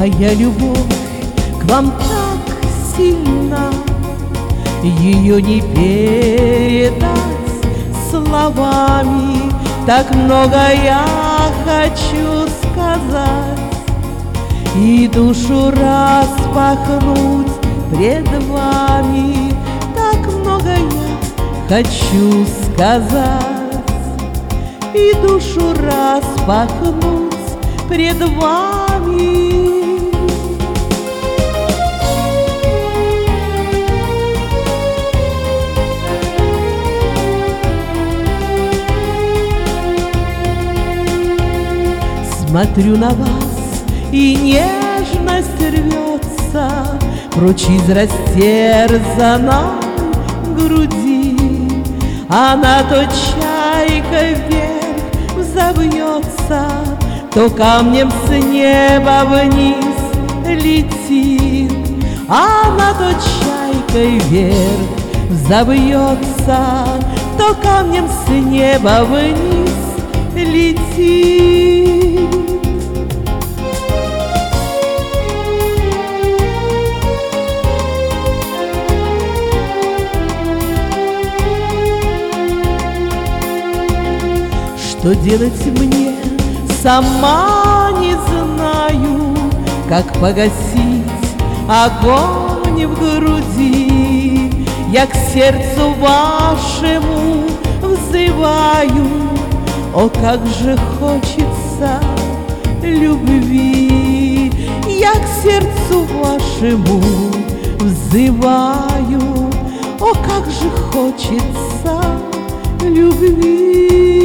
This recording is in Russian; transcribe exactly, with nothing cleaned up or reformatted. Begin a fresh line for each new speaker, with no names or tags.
Моя любовь к вам так сильна, ее не передать словами. Так много я хочу сказать и душу распахнуть пред вами. Так много я хочу сказать и душу распахнуть пред вами. Смотрю на вас, и нежность рвется прочь из растерзанной груди. Она то чайкой вверх взовьется, то камнем с неба вниз летит. Она то чайкой вверх взовьется, то камнем с неба вниз летит. Что делать мне, сама не знаю, как погасить огонь в груди. Я к сердцу вашему взываю, о, как же хочется любви. Я к сердцу вашему взываю, о, как же хочется любви.